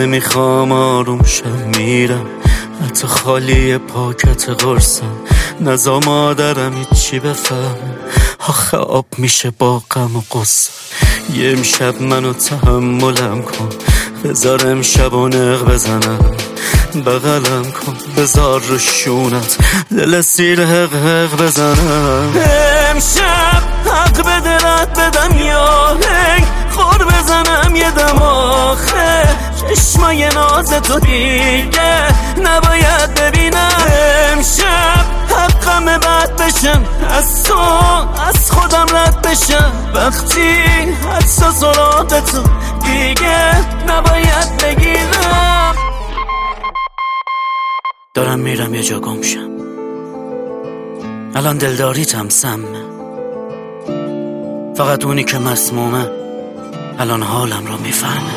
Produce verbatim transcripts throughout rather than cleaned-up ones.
نمیخوام آروم شم میرم، حتی خالی پاکت قرصم نزا مادرم هیچی بفهم. آخه آب میشه با غم و غصه. یه امشب منو تحملم کن، بذار امشب و نق بزنم، بغلم کن بذار رو شونت دل سیر حق حق بزنم. امشب حق بده رد بدم یا هنگ خور بزنم یه دم آخه چشمای ناز تو دیگه نباید ببینم. امشب حقم بد بشم از تو از خودم رد بشم وقتی حدسا سراغ تو دیگه نباید بگیرم. دارم میرم یه جا گم شم، الان دلداریتم سمه، فقط اونی که مسمومه الان حالم رو میفهمه.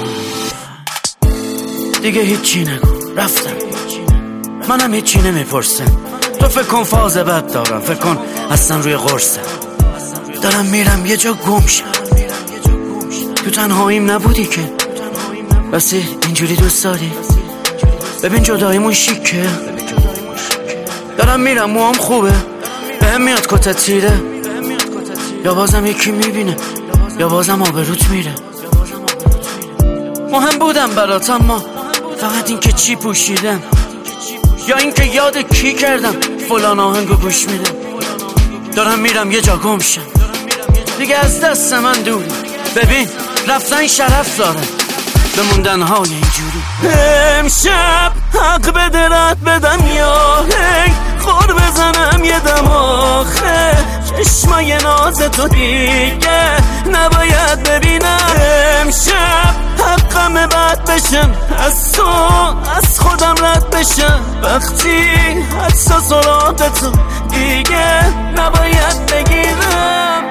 دیگه هیچی نگو رفتم، منم هیچی نمیپرسم. تو فکر کن فاز بد دارم، فکر کن اصلا روی قرصم. دارم میرم یه جا گم شم، تو تنهاییم نبودی که بسی اینجوری دوست داری. ببین جداییمون شیکه، دارم میرم موام خوبه، بهم میاد کتت تیره، یا بازم یکی میبینه یا بازم آبروت میره. مهم بودم برات اما فقط این که چی پوشیدم یا این که یاد کی کردم فلان آهنگو گوش میدم. دارم میرم یه جا گم شم، دیگه از دست من دوری. ببین رفتن شرف داره، بموندن های اینجوری. امشب حق بده رد بدم یا هنگ خور بزنم یه دم آخه چشمای ناز تو دیگه نباید ببینم. امشب حقم بد بشم از تو از خودم رد بشم وقتی حدسا سراغ تو دیگه نباید بگیرم.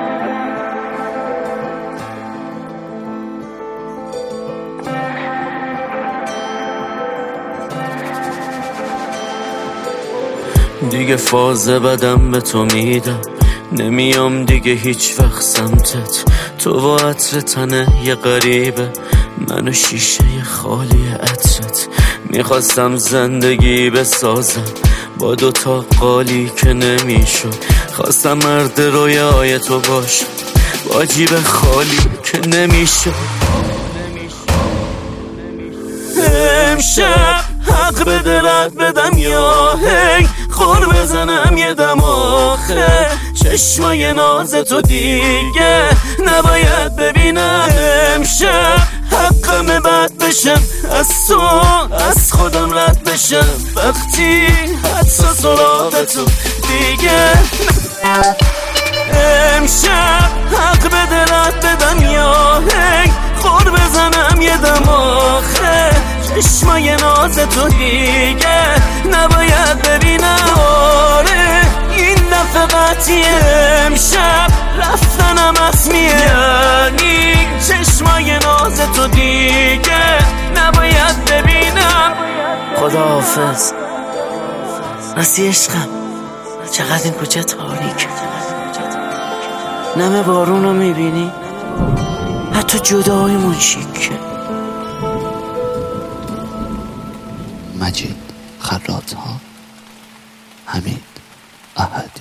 دیگه فاز بدم به تو میدم، نمیام دیگه هیچ وقت سمتت. تو و عطر تنه یه غریبه، منو شیشه خالی عطرت. میخواستم زندگی بسازم با دوتا قالی که نمیشد، خواستم مرد رویای تو باشم با جیب خالی که نمیشد. امشب حق بده رد بدم یا هنگ خور بزنم یه دم آخه چشمای ناز تو دیگه نباید ببینم. امشب حقم بد بشم از تو از خودم رد بشم وقتی حدسا سراغ تو دیگه. امشب حق بده رد بدم یا هنگ خور بزنم یه دم آخه چشمای ناز تو دیگه نباید ببینم. آره این دفعه قطعیه، امشب رفتنم حتمیه، یعنی چشمای ناز تو دیگه نباید ببینم. خداحافظ راستی عشقم، چقدر این کوچه تاریکه، نمه بارون رو میبینی، حتی جداییمون شیکه. مجید خراط ها، حمید احد.